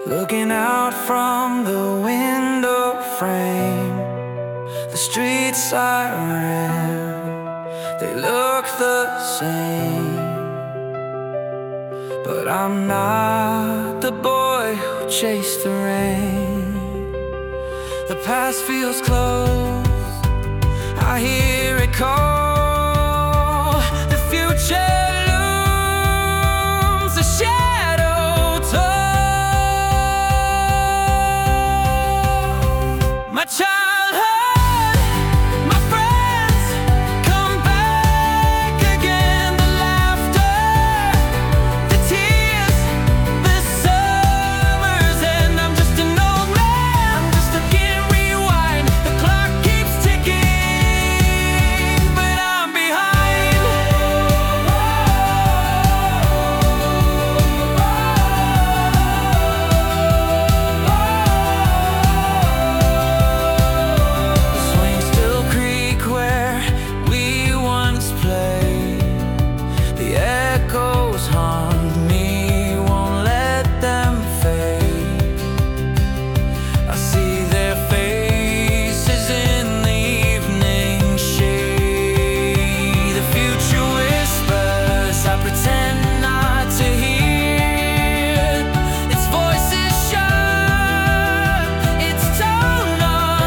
Looking out from the window frame, the street siren, they look the same. But I'm not the boy who chased the rain. The past feels close, I hear it call. The future looms a shadow tall. My childhood, my friends, come back again. The laughter, the tears, the summers, and I'm just an old man. I'm just a kid, rewind. The clock keeps ticking, but I'm behind. The swings still creak where we once played. The echoes haunt me, won't let them fade. I see their faces in the evening shade. The future whispers, I pretend not to hear. Its voice is sharp, its tone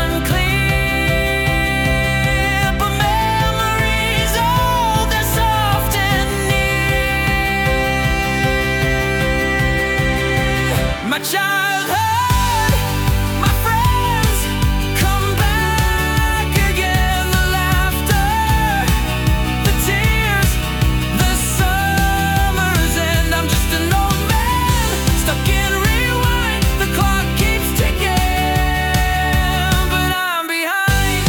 unclear. But memories, oh, they're soft and near. My childhood, my friends, come back again. The laughter, the tears, the summers, and I'm just an old man stuck in rewind. The clock keeps ticking, but I'm behind.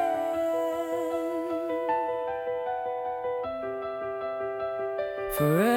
Forever